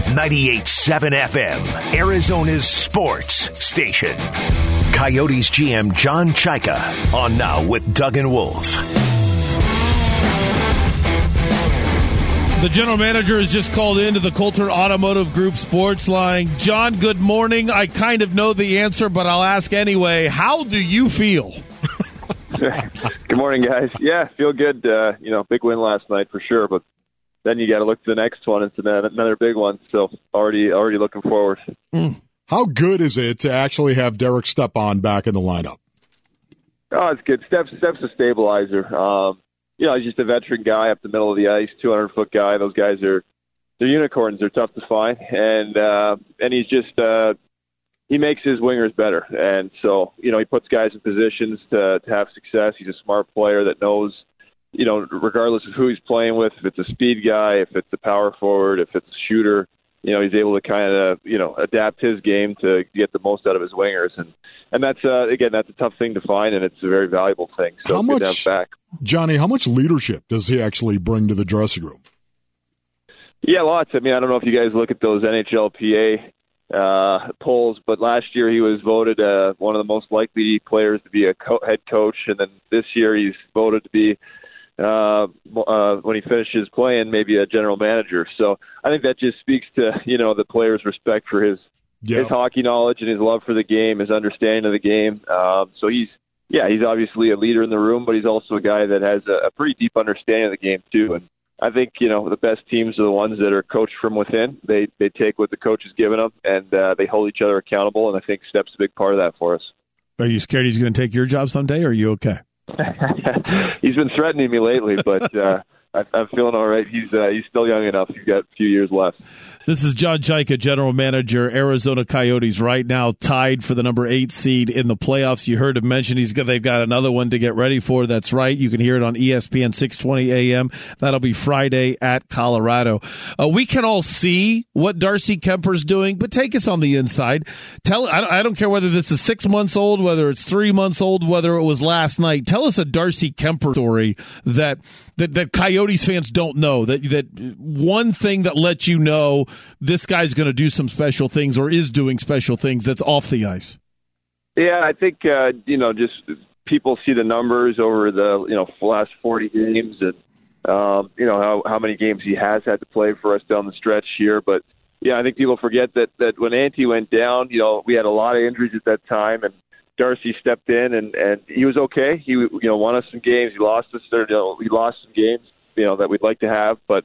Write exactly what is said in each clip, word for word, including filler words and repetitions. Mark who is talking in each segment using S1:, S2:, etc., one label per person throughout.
S1: ninety-eight point seven F M, Arizona's sports station. Coyotes G M John Chayka on Now with Doug and Wolf.
S2: The general manager has just called into the Coulter Automotive Group sports line. John, good morning. I kind of know the answer, but I'll ask anyway. How do you feel?
S3: Good morning, guys. Yeah, feel good. Uh, you know, big win last night for sure, but then you got to look to the next one. It's another big one, so already already looking forward.
S4: Mm. How good is it to actually have Derek Stepan back in the lineup?
S3: Oh, it's good. Steph's, Steph's a stabilizer. Um, you know, he's just a veteran guy up the middle of the ice, two hundred foot guy. Those guys are they're unicorns. They're tough to find, and uh, and he's just uh, he makes his wingers better. And so, you know, he puts guys in positions to to have success. He's a smart player that knows, you know, regardless of who he's playing with, if it's a speed guy, if it's a power forward, if it's a shooter, you know, he's able to kind of, you know, adapt his game to get the most out of his wingers. And, and that's, uh, again, that's a tough thing to find, and it's a very valuable thing. So
S4: how
S3: good
S4: much,
S3: to have back.
S4: Johnny, how much leadership does he actually bring to the dressing room?
S3: Yeah, lots. I mean, I don't know if you guys look at those N H L P A uh, polls, but last year he was voted uh, one of the most likely players to be a co- head coach, and then this year he's voted to be Uh, uh, when he finishes playing, maybe a general manager. So I think that just speaks to, you know, the player's respect for his yeah. his hockey knowledge and his love for the game, his understanding of the game. Um, so he's, yeah, he's obviously a leader in the room, but he's also a guy that has a, a pretty deep understanding of the game too. And I think, you know, the best teams are the ones that are coached from within. They they take what the coach has given them, and uh, they hold each other accountable. And I think Steph's a big part of that for us.
S2: Are you scared he's going to take your job someday, or are you okay?
S3: He's been threatening me lately, but uh, I, I'm feeling all right. He's uh, he's still young enough. He's got a few years left.
S2: This is John Chayka, general manager, Arizona Coyotes, right now tied for the number eight seed in the playoffs. You heard him mention he's got, they've got another one to get ready for. That's right. You can hear it on E S P N six twenty A M. That'll be Friday at Colorado. Uh, we can all see what Darcy Kuemper's doing, but take us on the inside. Tell I, I don't care whether this is six months old, whether it's three months old, whether it was last night. Tell us a Darcy Kuemper story that that, that Coyotes fans don't know. That that one thing that lets you know this guy's going to do some special things or is doing special things that's off the ice.
S3: Yeah, I think, uh, you know, just people see the numbers over the, you know, last forty games and, um, you know, how, how many games he has had to play for us down the stretch here. But, yeah, I think people forget that, that when Ante went down, you know, we had a lot of injuries at that time, and Darcy stepped in, and, and he was okay. He, you know, won us some games. He lost us, or, you know, we lost some games, you know, that we'd like to have, but,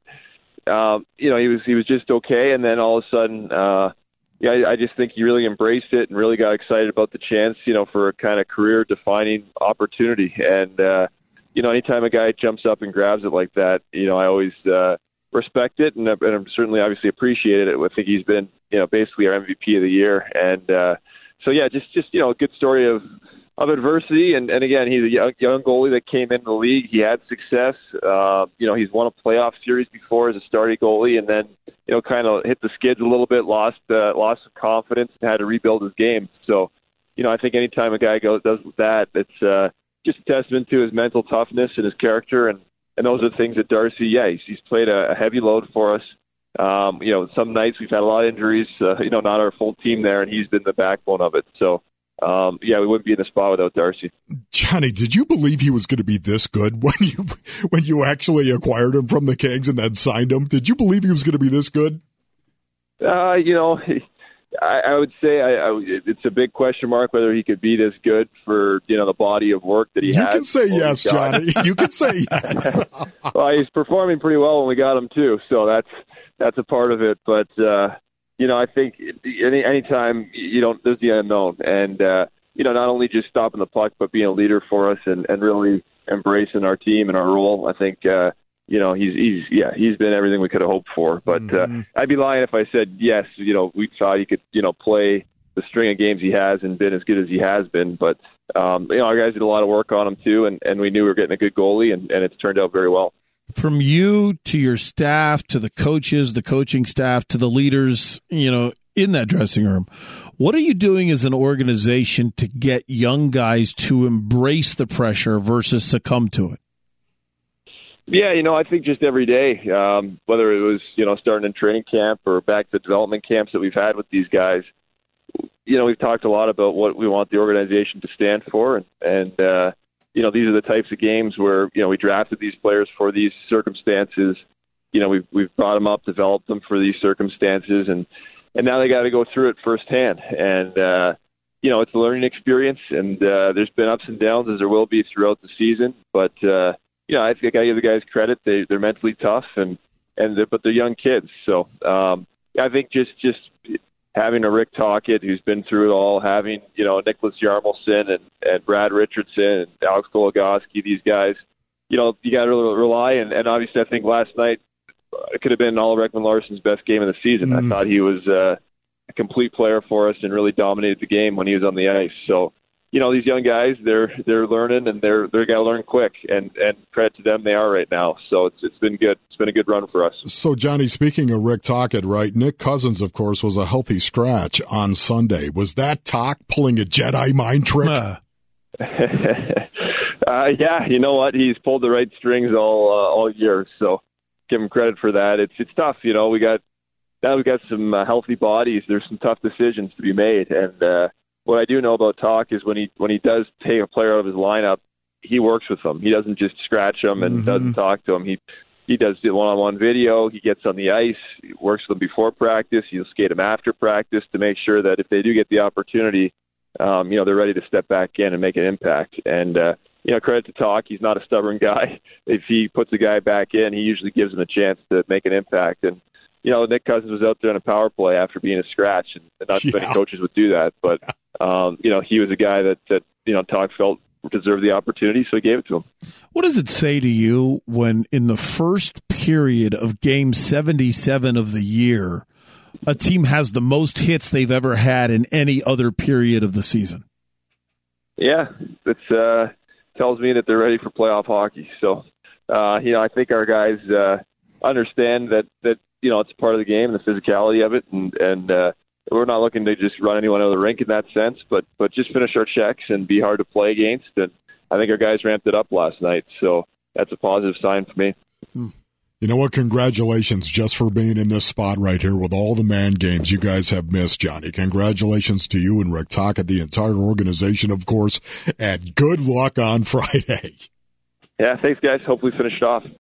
S3: Um, you know, he was he was just okay, and then all of a sudden, uh, yeah, I, I just think he really embraced it and really got excited about the chance, you know, for a kind of career-defining opportunity. And uh, you know, anytime a guy jumps up and grabs it like that, you know, I always uh, respect it, and, and I'm certainly obviously appreciated it. I think he's been, you know, basically our M V P of the year, and uh, so yeah, just just you know, a good story of. of adversity, and, and again, he's a young, young goalie that came into the league. He had success. Uh, you know, he's won a playoff series before as a starting goalie, and then, you know, kind of hit the skids a little bit, lost uh, lost some confidence, and had to rebuild his game. So, you know, I think anytime a guy goes does that, it's uh, just a testament to his mental toughness and his character, and, and those are the things that Darcy, yeah, he's, he's played a, a heavy load for us. Um, you know, some nights we've had a lot of injuries, uh, you know, not our full team there, and he's been the backbone of it. So, Um, yeah, we wouldn't be in the spot without Darcy.
S4: Johnny, did you believe he was going to be this good when you when you actually acquired him from the Kings and then signed him? Did you believe he was going to be this good?
S3: Uh, you know, I, I would say I, I, it's a big question mark whether he could be this good for, you know, the body of work that he
S4: you
S3: has.
S4: You can say yes, Johnny. You can say yes.
S3: Well, he's performing pretty well when we got him too, so that's that's a part of it. But uh, you know, I think any anytime you don't, there's the unknown, and uh, you know, not only just stopping the puck, but being a leader for us and, and really embracing our team and our role. I think uh, you know he's he's yeah he's been everything we could have hoped for. But mm-hmm. uh, I'd be lying if I said yes. You know, we thought he could you know play the string of games he has and been as good as he has been. But um, you know, our guys did a lot of work on him too, and, and we knew we were getting a good goalie, and, and it's turned out very well.
S2: From you to your staff, to the coaches, the coaching staff, to the leaders, you know, in that dressing room, what are you doing as an organization to get young guys to embrace the pressure versus succumb to it?
S3: Yeah, you know, I think just every day, um, whether it was, you know, starting in training camp or back to development camps that we've had with these guys, you know, we've talked a lot about what we want the organization to stand for. And, and uh, you know, these are the types of games where, you know, we drafted these players for these circumstances. You know, we've, we've brought them up, developed them for these circumstances, and, and now they got to go through it firsthand. And, uh, you know, it's a learning experience, and uh, there's been ups and downs, as there will be throughout the season. But, uh, you know, I think I give the guys credit. They, they're mentally tough, and, and they're, but they're young kids. So um, I think just, just having a Rick Tocchet who's been through it all, having, you know, Nicholas Yarmelson and, and Brad Richardson and Alex Goligoski, these guys, you know, you got to rely. And, and obviously I think last night it could have been Oliver Ekman-Larsson's best game of the season. Mm. I thought he was uh, a complete player for us and really dominated the game when he was on the ice. So, you know, these young guys, they're they're learning, and they're they're got to learn quick, and, and credit to them, they are right now. So it's it's been good. It's been a good run for us.
S4: So, Johnny, speaking of Rick Tocchet, right, Nick Cousins, of course, was a healthy scratch on Sunday. Was that Tock pulling a Jedi mind trick? Uh.
S3: uh, yeah, you know what? He's pulled the right strings all uh, all year, so give him credit for that. It's it's tough, you know. We got now we got some uh, healthy bodies. There's some tough decisions to be made, and uh, what I do know about Talk is when he when he does take a player out of his lineup, he works with them. He doesn't just scratch them and mm-hmm. doesn't talk to them. He he does the one-on-one video. He gets on the ice. He works with them before practice. He'll skate them after practice to make sure that if they do get the opportunity, um, you know, they're ready to step back in and make an impact. And uh, you know, credit to Talk. He's not a stubborn guy. If he puts a guy back in, he usually gives him a chance to make an impact. And you know, Nick Cousins was out there on a power play after being a scratch, and not yeah. many coaches would do that. But, um, you know, he was a guy that, that you know, Todd felt deserved the opportunity, so he gave it to him.
S2: What does it say to you when in the first period of game seventy-seven of the year, a team has the most hits they've ever had in any other period of the season?
S3: Yeah, it uh, tells me that they're ready for playoff hockey. So, uh, you know, I think our guys uh, understand that, that, you know, it's part of the game, the physicality of it, and and uh, we're not looking to just run anyone out of the rink in that sense, but but just finish our checks and be hard to play against. And I think our guys ramped it up last night, so that's a positive sign for me.
S4: You know what? Congratulations just for being in this spot right here with all the man games you guys have missed, Johnny. Congratulations to you and Rick Tocchet, the entire organization, of course, and good luck on Friday.
S3: Yeah, thanks, guys. Hopefully finish it off.